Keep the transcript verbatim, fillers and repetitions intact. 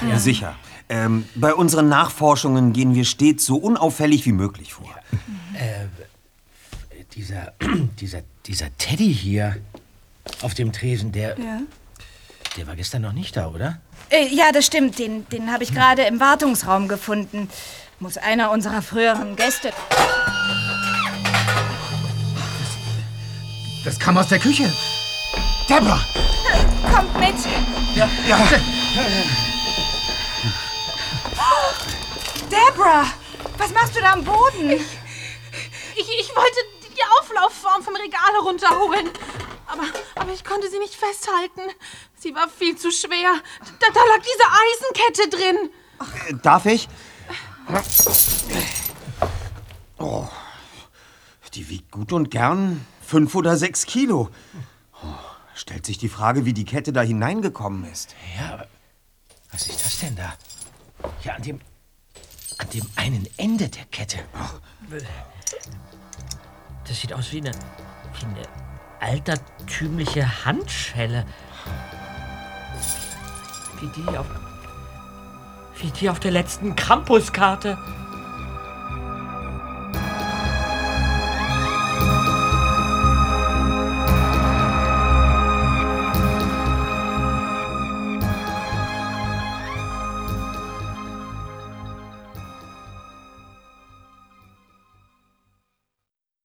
Ja, sicher. Ähm, bei unseren Nachforschungen gehen wir stets so unauffällig wie möglich vor. Ja. Äh, dieser, dieser, dieser Teddy hier auf dem Tresen, der, Ja. der war gestern noch nicht da, oder? Äh, ja, das stimmt. Den, den habe ich gerade im Wartungsraum gefunden. Muss einer unserer früheren Gäste... Das kam aus der Küche. Deborah! Kommt mit! Ja, ja. Deborah! Was machst du da am Boden? Ich, ich, ich wollte die Auflaufform vom Regal herunterholen. Aber, aber ich konnte sie nicht festhalten. Sie war viel zu schwer. Da, da lag diese Eisenkette drin. Äh, darf ich? Oh, die wiegt gut und gern fünf oder sechs Kilo. Oh, stellt sich die Frage, wie die Kette da hineingekommen ist. Ja, aber was ist das denn da? Ja, an dem, an dem einen Ende der Kette. Oh. Das sieht aus wie eine, wie eine altertümliche Handschelle. Wie die auf, wie die auf der letzten Campuskarte.